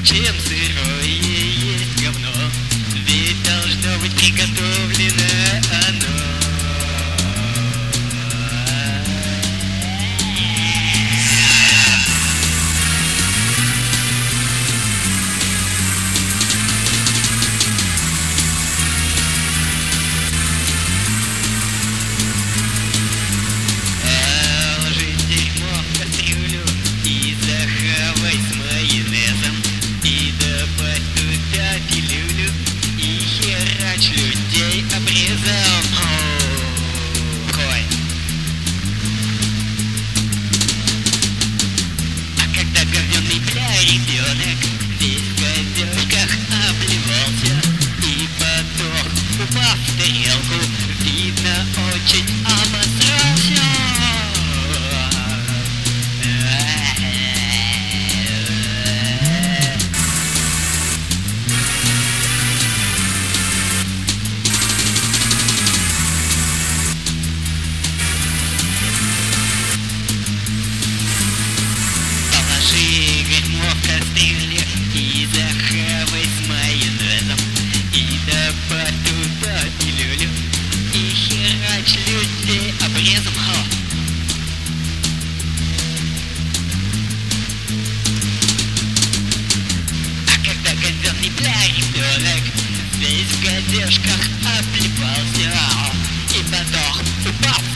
чем сырое есть говно, ведь должно быть приготовлено оно. Людей обрезал. Ой. А когда говёный ребенок весь в говёшках обливался и потох, упав в тарелку, видно, очень обосрался. В кастрюле и захавай с майонезом, и добавь туда пилюлю, и херач людей обрезом. А когда говёный ребенок весь в говёшках обливался и потох, упав